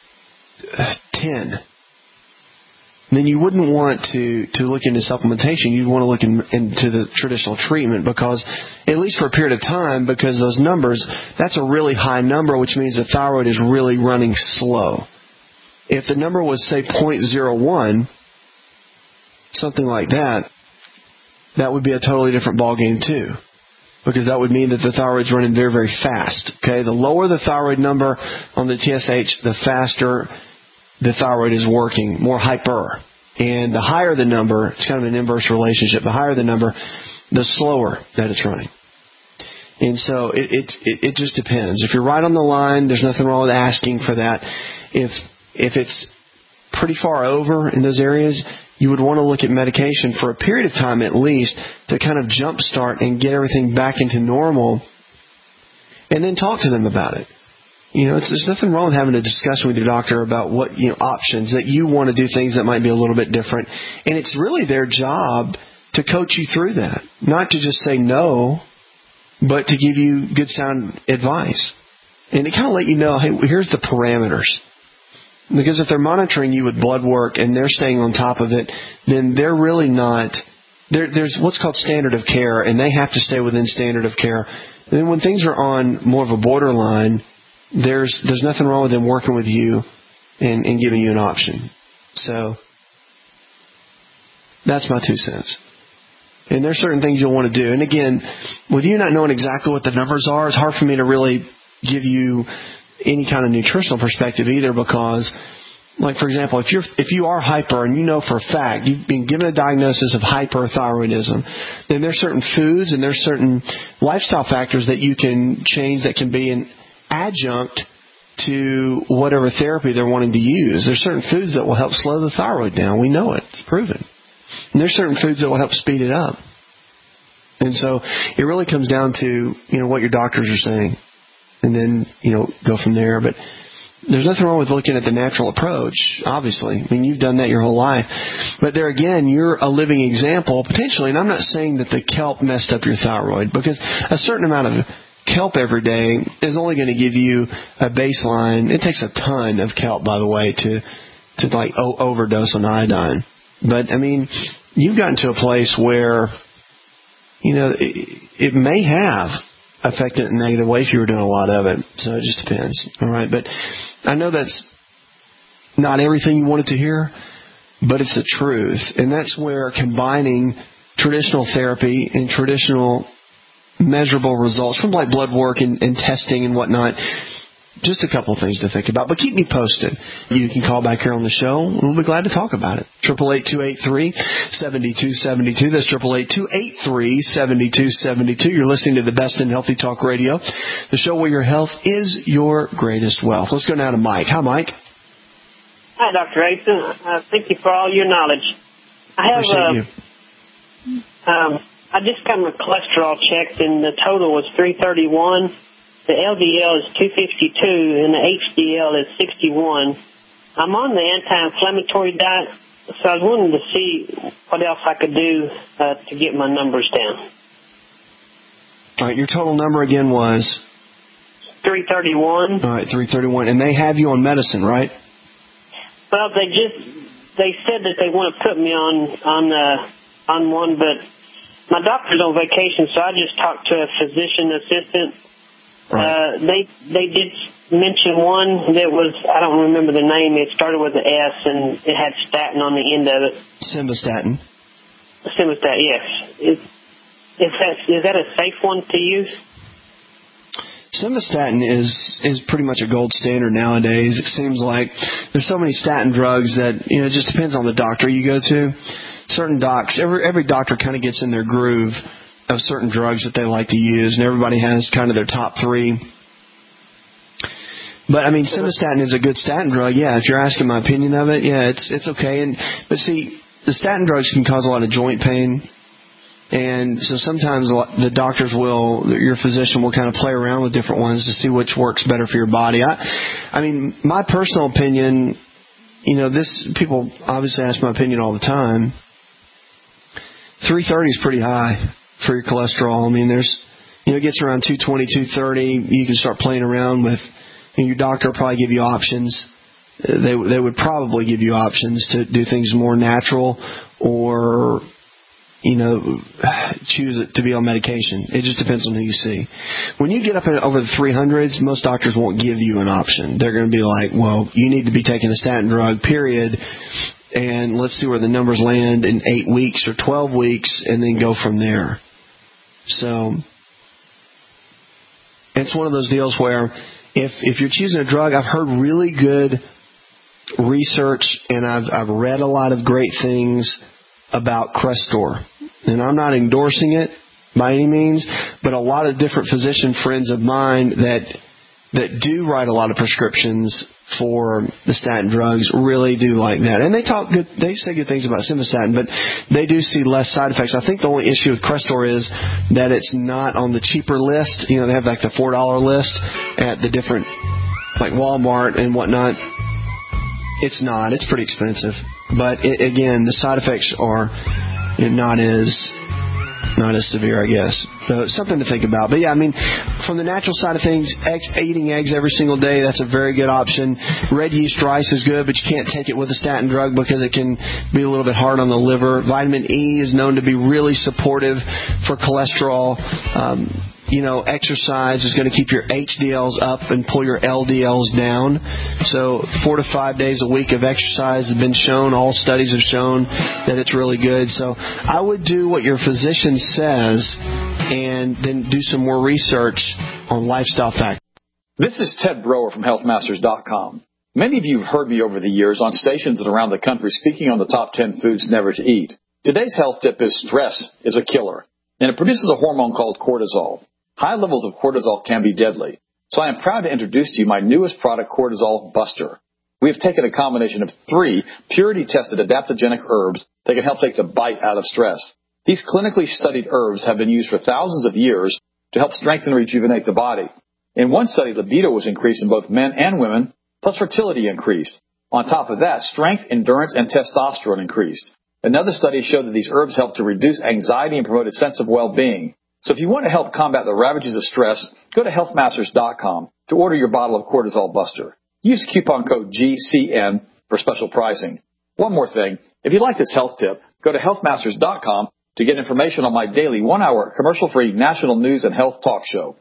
ten, then you wouldn't want to, to look into supplementation. You'd want to look in, into the traditional treatment because, at least for a period of time, because those numbers, that's a really high number, which means the thyroid is really running slow. If the number was, say, zero point zero one, something like that, that would be a totally different ballgame too. Because that would mean that the thyroid's running very, very fast. Okay, the lower the thyroid number on the T S H, the faster the thyroid is working, more hyper. And the higher the number, it's kind of an inverse relationship. The higher the number, the slower that it's running. And so it, it it it just depends. If you're right on the line, there's nothing wrong with asking for that. If if it's pretty far over in those areas, you would want to look at medication for a period of time at least to kind of jumpstart and get everything back into normal, and then talk to them about it. You know, it's, there's nothing wrong with having a discussion with your doctor about what, you know, options, that you want to do things that might be a little bit different. And it's really their job to coach you through that. Not to just say no, but to give you good sound advice. And to kind of let you know, hey, here's the parameters. Because if they're monitoring you with blood work and they're staying on top of it, then they're really not. There, there's what's called standard of care, and they have to stay within standard of care. And then when things are on more of a borderline, there's there's nothing wrong with them working with you and, and giving you an option. So that's my two cents. And there's certain things you'll want to do. And again, with you not knowing exactly what the numbers are, it's hard for me to really give you any kind of nutritional perspective either, because, like, for example, if you're if you are hyper and you know for a fact you've been given a diagnosis of hyperthyroidism, then there's certain foods and there's certain lifestyle factors that you can change that can be an adjunct to whatever therapy they're wanting to use. There's certain foods that will help slow the thyroid down. We know it. It's proven. And there's certain foods that will help speed it up. And so it really comes down to, you know, what your doctors are saying. And then, you know, go from there. But there's nothing wrong with looking at the natural approach, obviously. I mean, you've done that your whole life. But there again, you're a living example, potentially. And I'm not saying that the kelp messed up your thyroid, because a certain amount of kelp every day is only going to give you a baseline. It takes a ton of kelp, by the way, to, to like o- overdose on iodine. But, I mean, you've gotten to a place where, you know, it, it may have affected it in a negative way if you were doing a lot of it. So it just depends. All right. But I know that's not everything you wanted to hear, but it's the truth. And that's where combining traditional therapy and traditional measurable results from like blood work and, and testing and whatnot, just a couple of things to think about. But keep me posted. You can call back here on the show, and we'll be glad to talk about it. eight eight eight, two eight three, seven two seven two. That's eight eight eight, two eight three, seven two seven two. You're listening to the best in Healthy Talk Radio, the show where your health is your greatest wealth. Let's go now to Mike. Hi, Mike. Hi, Doctor Asen. Uh, thank you for all your knowledge. I have Appreciate uh, you. Um, I just got my cholesterol checked, and the total was three thirty-one. The L D L is two fifty-two, and the H D L is sixty-one. I'm on the anti-inflammatory diet, so I was wanting to see what else I could do uh, to get my numbers down. All right, your total number again was? three thirty-one. All right, three thirty-one. And they have you on medicine, right? Well, they just, they said that they want to put me on, on, uh, on one, but my doctor's on vacation, so I just talked to a physician assistant. Right. Uh, they they did mention one that was, I don't remember the name. It started with an S, and it had statin on the end of it. Simvastatin. Simvastatin, yes. Is, is, that, is that a safe one to use? Simvastatin is is pretty much a gold standard nowadays. It seems like there's so many statin drugs that, you know, it just depends on the doctor you go to. Certain docs, every every doctor kind of gets in their groove of certain drugs that they like to use, and everybody has kind of their top three. But I mean, simvastatin is a good statin drug. Yeah, if you're asking my opinion of it, yeah, it's it's okay. And but see, the statin drugs can cause a lot of joint pain, and so sometimes the doctors will, your physician will kind of play around with different ones to see which works better for your body. I, I mean, my personal opinion, you know, this people obviously ask my opinion all the time. three thirty is pretty high for your cholesterol. I mean, there's, you know, it gets around two twenty, two thirty. You can start playing around with, and your doctor will probably give you options. They they would probably give you options to do things more natural, or, you know, choose it to be on medication. It just depends on who you see. When you get up in, over the three hundreds, most doctors won't give you an option. They're going to be like, well, you need to be taking a statin drug, period, and let's see where the numbers land in eight weeks or twelve weeks, and then go from there. So it's one of those deals where if if you're choosing a drug, I've heard really good research, and I've I've read a lot of great things about Crestor. And I'm not endorsing it by any means, but a lot of different physician friends of mine that that do write a lot of prescriptions for the statin drugs really do like that. And they talk good, they say good things about simvastatin, but they do see less side effects. I think the only issue with Crestor is that it's not on the cheaper list. You know, they have like the four dollar list at the different, like Walmart and whatnot. It's not. It's pretty expensive. But it, again, the side effects are not as not as severe, I guess. So something to think about. But yeah, I mean, from the natural side of things, eggs, eating eggs every single day, that's a very good option. Red yeast rice is good, but you can't take it with a statin drug because it can be a little bit hard on the liver. Vitamin E is known to be really supportive for cholesterol. Um, You know, exercise is going to keep your H D Ls up and pull your L D Ls down. So four to five days a week of exercise has been shown. All studies have shown that it's really good. So I would do what your physician says and then do some more research on lifestyle factors. This is Ted Brower from health masters dot com. Many of you have heard me over the years on stations around the country speaking on the top ten foods never to eat. Today's health tip is stress is a killer, and it produces a hormone called cortisol. High levels of cortisol can be deadly. So I am proud to introduce to you my newest product, Cortisol Buster. We have taken a combination of three purity-tested adaptogenic herbs that can help take the bite out of stress. These clinically studied herbs have been used for thousands of years to help strengthen and rejuvenate the body. In one study, libido was increased in both men and women, plus fertility increased. On top of that, strength, endurance, and testosterone increased. Another study showed that these herbs help to reduce anxiety and promote a sense of well-being. So if you want to help combat the ravages of stress, go to health masters dot com to order your bottle of Cortisol Buster. Use coupon code G C N for special pricing. One more thing, if you like this health tip, go to health masters dot com to get information on my daily one-hour commercial-free national news and health talk show.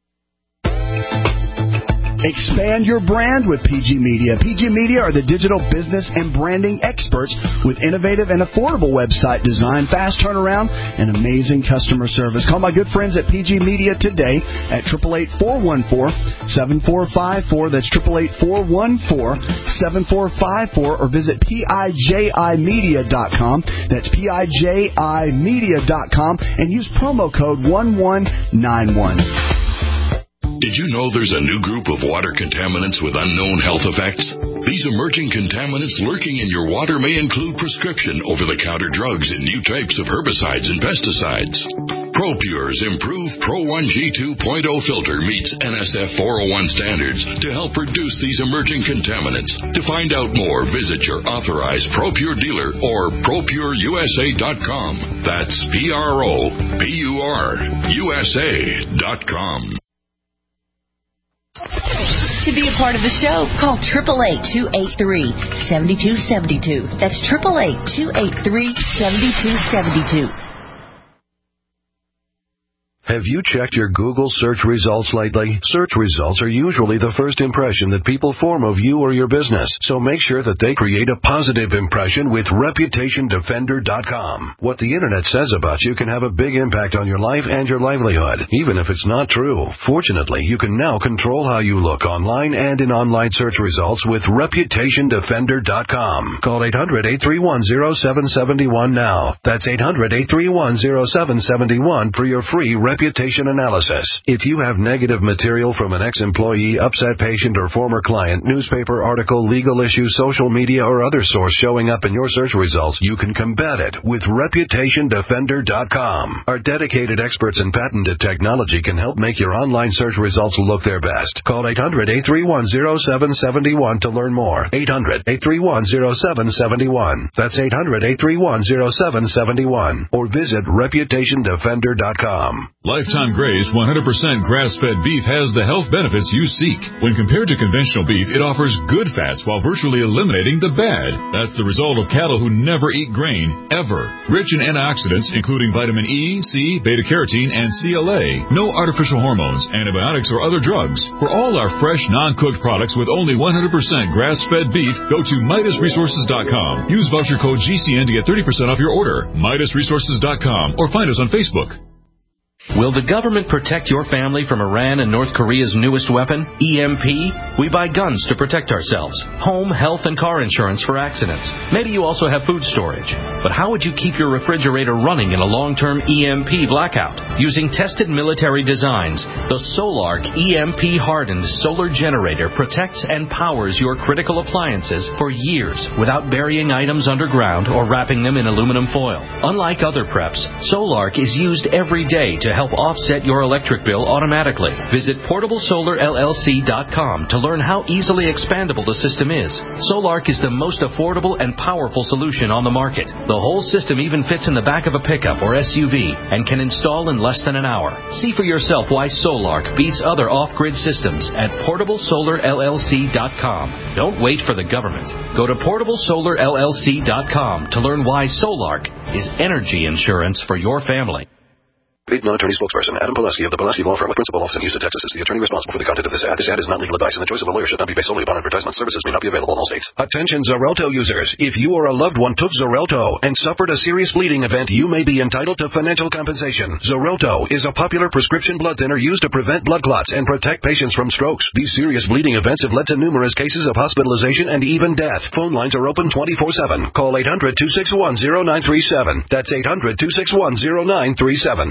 Expand your brand with P G Media. P G Media are the digital business and branding experts with innovative and affordable website design, fast turnaround, and amazing customer service. Call my good friends at P G Media today at eight eight eight, four one four, seven four five four. That's eight eight eight, four one four, seven four five four. Or visit P I J I media dot com. That's P I J I media dot com and use promo code one one nine one. Did you know there's a new group of water contaminants with unknown health effects? These emerging contaminants lurking in your water may include prescription over-the-counter drugs and new types of herbicides and pesticides. ProPure's improved Pro one G two point oh filter meets N S F four oh one standards to help reduce these emerging contaminants. To find out more, visit your authorized ProPure dealer or pro pure U S A dot com. That's P R O P U R U S A dot com. To be a part of the show, call eight eight eight, two eight three, seven two seven two. That's eight eight eight, two eight three, seven two seven two. Have you checked your Google search results lately? Search results are usually the first impression that people form of you or your business, so make sure that they create a positive impression with reputation defender dot com. What the Internet says about you can have a big impact on your life and your livelihood, even if it's not true. Fortunately, you can now control how you look online and in online search results with reputation defender dot com. Call eight hundred, eight three one, zero seven seven one now. That's eight hundred, eight three one, zero seven seven one for your free reputation analysis. If you have negative material from an ex-employee, upset patient, or former client, newspaper article, legal issue, social media, or other source showing up in your search results, you can combat it with reputation defender dot com. Our dedicated experts in patented technology can help make your online search results look their best. Call eight hundred, eight three one, zero seven seven one to learn more. eight hundred, eight three one, zero seven seven one. That's eight hundred, eight three one, zero seven seven one. Or visit reputation defender dot com. Lifetime Graze one hundred percent grass-fed beef has the health benefits you seek. When compared to conventional beef, it offers good fats while virtually eliminating the bad. That's the result of cattle who never eat grain, ever. Rich in antioxidants, including vitamin E, C, beta-carotene, and C L A. No artificial hormones, antibiotics, or other drugs. For all our fresh, non-cooked products with only one hundred percent grass-fed beef, go to Midas Resources dot com. Use voucher code G C N to get thirty percent off your order. Midas Resources dot com or find us on Facebook. Will the government protect your family from Iran and North Korea's newest weapon, E M P? We buy guns to protect ourselves, home, health, and car insurance for accidents. Maybe you also have food storage. But how would you keep your refrigerator running in a long-term E M P blackout? Using tested military designs, the Solark E M P-hardened solar generator protects and powers your critical appliances for years without burying items underground or wrapping them in aluminum foil. Unlike other preps, Solark is used every day to help offset your electric bill automatically. Visit portable solar L L C dot com to learn how easily expandable the system is. Solark is the most affordable and powerful solution on the market. The whole system even fits in the back of a pickup or S U V and can install in less than an hour. See for yourself why Solark beats other off-grid systems at portable solar L L C dot com. Don't wait for the government. Go to portable solar L L C dot com to learn why Solark is energy insurance for your family. Paid non-attorney spokesperson Adam Pulaski of the Pulaski Law Firm with principal office in Houston, Texas is the attorney responsible for the content of this ad. This ad is not legal advice, and the choice of a lawyer should not be based solely upon advertisement. Services may not be available in all states. Attention Xarelto users. If you or a loved one took Xarelto and suffered a serious bleeding event, you may be entitled to financial compensation. Xarelto is a popular prescription blood thinner used to prevent blood clots and protect patients from strokes. These serious bleeding events have led to numerous cases of hospitalization and even death. Phone lines are open twenty-four seven. Call eight hundred, two six one, zero nine three seven. That's eight hundred, two six one, zero nine three seven.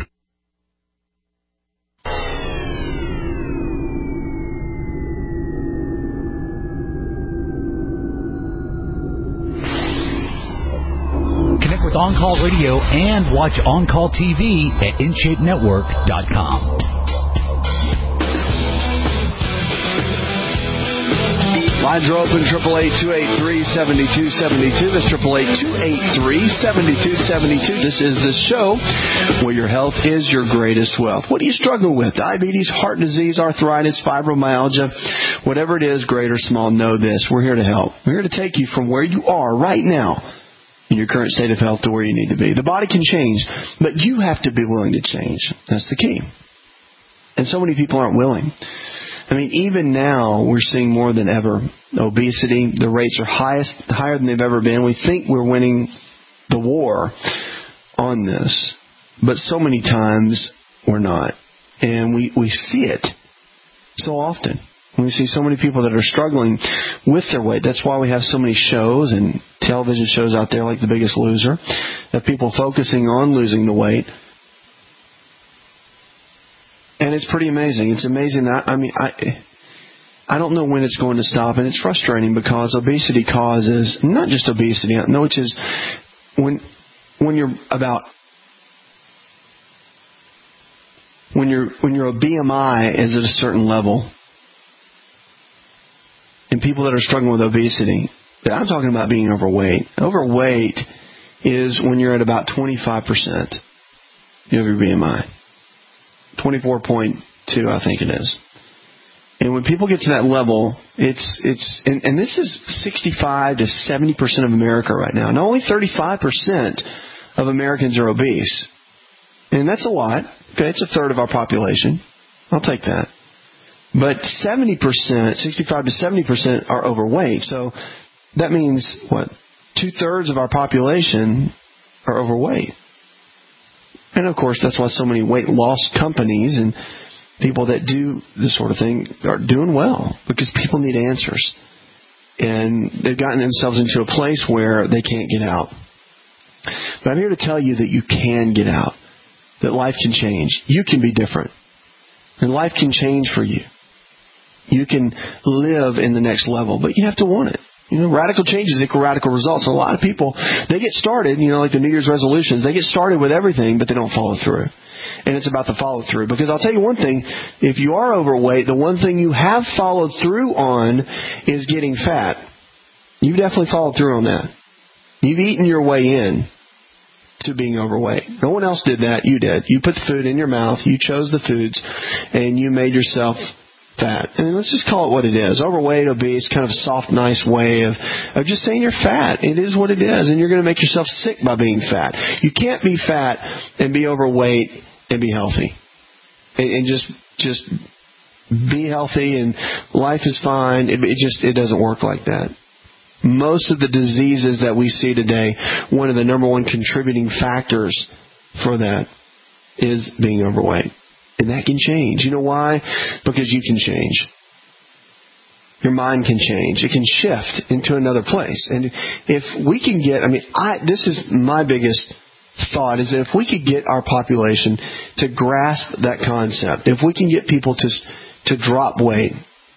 With On-Call Radio and watch On-Call T V at in shape network dot com. Lines are open, triple eight, two eight three, seven two seven two. That's triple eight, two eight three, seven two seven two. This is the show where your health is your greatest wealth. What do you struggle with? Diabetes, heart disease, arthritis, fibromyalgia, whatever it is, great or small, know this. We're here to help. We're here to take you from where you are right now in your current state of health to where you need to be. The body can change, but you have to be willing to change. That's the key. And so many people aren't willing. I mean, even now, we're seeing more than ever obesity. The rates are highest, higher than they've ever been. We think we're winning the war on this, but so many times we're not. And we, we see it so often. We see so many people that are struggling with their weight. That's why we have so many shows and television shows out there like The Biggest Loser, of people focusing on losing the weight. And it's pretty amazing. It's amazing that, I mean, I I don't know when it's going to stop, and it's frustrating because obesity causes, not just obesity, no, which is when when you're about, when your when your B M I is at a certain level, and people that are struggling with obesity, I'm talking about being overweight. Overweight is when you're at about twenty-five percent of your B M I. twenty-four point two, I think it is. And when people get to that level, it's, it's, and, and this is sixty-five to seventy percent of America right now. And only thirty-five percent of Americans are obese. And that's a lot. Okay, it's a third of our population. I'll take that. But seventy percent, sixty-five to seventy percent are overweight. So that means, what, two-thirds of our population are overweight. And, of course, that's why so many weight loss companies and people that do this sort of thing are doing well, because people need answers. And they've gotten themselves into a place where they can't get out. But I'm here to tell you that you can get out, that life can change. You can be different. And life can change for you. You can live in the next level, but you have to want it. You know, radical changes equal radical results. A lot of people, they get started, you know, like the New Year's resolutions, they get started with everything, but they don't follow through. And it's about the follow through. Because I'll tell you one thing, if you are overweight, the one thing you have followed through on is getting fat. You've definitely followed through on that. You've eaten your way in to being overweight. No one else did that. You did. You put the food in your mouth, you chose the foods, and you made yourself fat. I mean, let's just call it what it is. Overweight, obese, kind of a soft, nice way of, of just saying you're fat. It is what it is, and you're going to make yourself sick by being fat. You can't be fat and be overweight and be healthy. And, and just just be healthy and life is fine. It, it just it doesn't work like that. Most of the diseases that we see today, one of the number one contributing factors for that is being overweight. And that can change. You know why? Because you can change. Your mind can change. It can shift into another place. And if we can get, I mean, I, this is my biggest thought, is that if we could get our population to grasp that concept, if we can get people to to drop weight,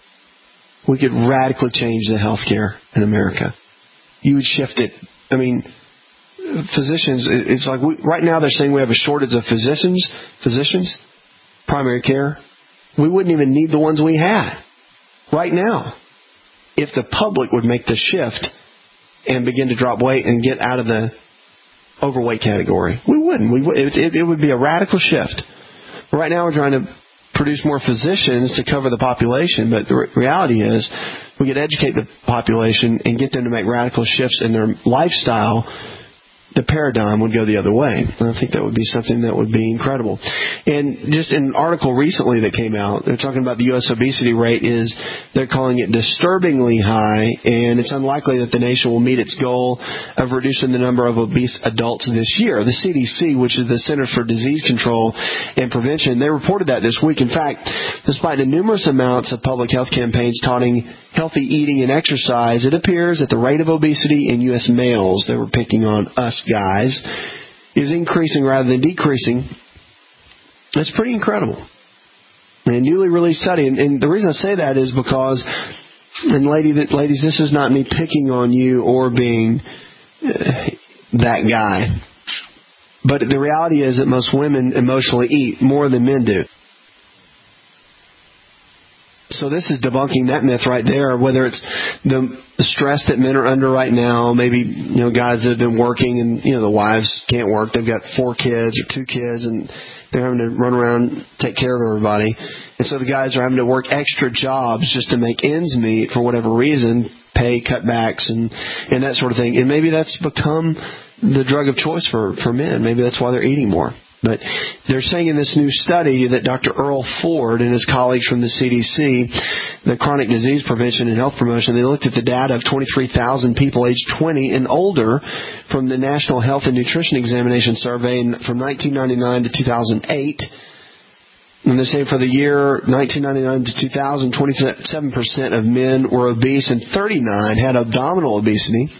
we could radically change the healthcare in America. You would shift it. I mean, physicians, it's like we, right now they're saying we have a shortage of physicians, physicians, primary care. We wouldn't even need the ones we had. right now if the public would make the shift and begin to drop weight and get out of the overweight category. We wouldn't. We would, it, it, it would be a radical shift. Right now we're trying to produce more physicians to cover the population, but the re- reality is we could educate the population and get them to make radical shifts in their lifestyle. The paradigm would go the other way. And I think that would be something that would be incredible. And just in an article recently that came out, they're talking about the U S obesity rate is, they're calling it disturbingly high, and it's unlikely that the nation will meet its goal of reducing the number of obese adults this year. The C D C, which is the Centers for Disease Control and Prevention, they reported that this week. In fact, despite the numerous amounts of public health campaigns touting healthy eating and exercise, it appears that the rate of obesity in U S males, they were picking on us guys, is increasing rather than decreasing. That's pretty incredible. A newly released study, and, and the reason I say that is because, and lady, that, ladies, this is not me picking on you or being uh, that guy, but the reality is that most women emotionally eat more than men do. So this is debunking that myth right there, whether it's the, the stress that men are under right now, maybe, you know, guys that have been working and, you know, the wives can't work. They've got four kids or two kids and they're having to run around, take care of everybody. And so the guys are having to work extra jobs just to make ends meet for whatever reason, pay cutbacks and, and that sort of thing. And maybe that's become the drug of choice for, for men. Maybe that's why they're eating more. But they're saying in this new study that Doctor Earl Ford and his colleagues from the C D C, the Chronic Disease Prevention and Health Promotion, they looked at the data of twenty-three thousand people aged twenty and older from the National Health and Nutrition Examination Survey from nineteen ninety-nine to two thousand eight. And they say for the year nineteen ninety-nine to two thousand, twenty-seven percent of men were obese and thirty-nine had abdominal obesity,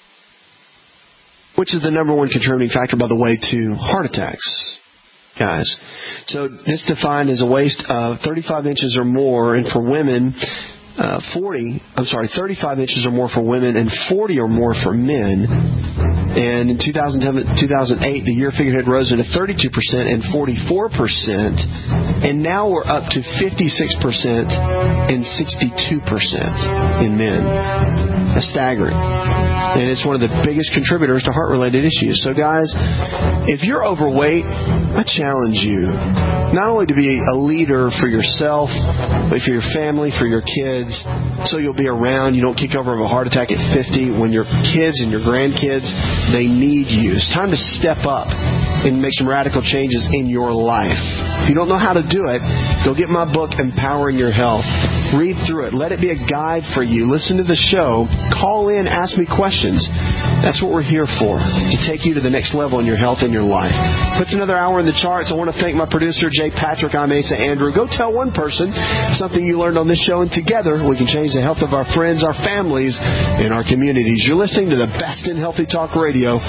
which is the number one contributing factor, by the way, to heart attacks, guys. So this defined as a waist of thirty-five inches or more, and for women, uh, forty, I'm sorry, thirty-five inches or more for women and forty or more for men. And in two thousand eight, the year figure had risen to thirty-two percent and forty-four percent, and now we're up to fifty-six percent and sixty-two percent in men. That's staggering. And it's one of the biggest contributors to heart-related issues. So, guys, if you're overweight, I challenge you not only to be a leader for yourself, but for your family, for your kids, so you'll be around. You don't kick over of a heart attack at fifty. When your kids and your grandkids, they need you. It's time to step up and make some radical changes in your life. If you don't know how to do it, go get my book, Empowering Your Health. Read through it. Let it be a guide for you. Listen to the show. Call in. Ask me questions. That's what we're here for, to take you to the next level in your health and your life. Puts another hour in the charts. I want to thank my producer, Jay Patrick. I'm Asa Andrew. Go tell one person something you learned on this show, and together we can change the health of our friends, our families, and our communities. You're listening to the best in Healthy Talk Radio.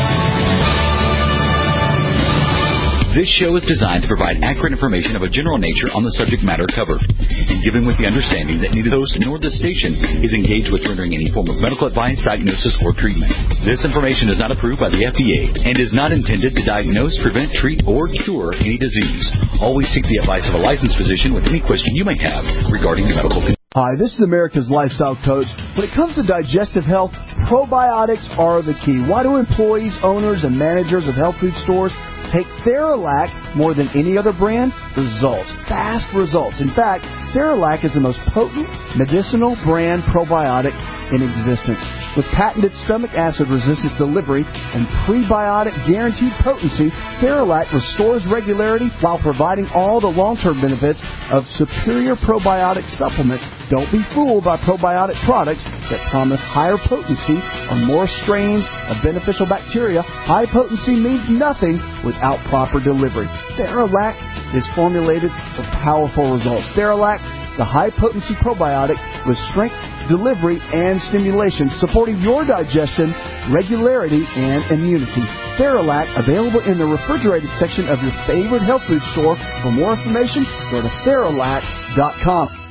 This show is designed to provide accurate information of a general nature on the subject matter covered, and given with the understanding that neither the host nor the station is engaged with rendering any form of medical advice, diagnosis, or treatment. This information is not approved by the F D A and is not intended to diagnose, prevent, treat, or cure any disease. Always seek the advice of a licensed physician with any question you may have regarding your medical condition. Hi, this is America's Lifestyle Coach. When it comes to digestive health, probiotics are the key. Why do employees, owners, and managers of health food stores take Theralac more than any other brand? Results. Fast results. In fact, Theralac is the most potent medicinal brand probiotic in existence. With patented stomach acid resistance delivery and prebiotic guaranteed potency, Theralac restores regularity while providing all the long-term benefits of superior probiotic supplements. Don't be fooled by probiotic products that promise higher potency or more strains of beneficial bacteria. High potency means nothing without proper delivery. Theralac is formulated for powerful results. Theralac, the high-potency probiotic with strength, delivery, and stimulation, supporting your digestion, regularity, and immunity. Theralac, available in the refrigerated section of your favorite health food store. For more information, go to Theralac dot com.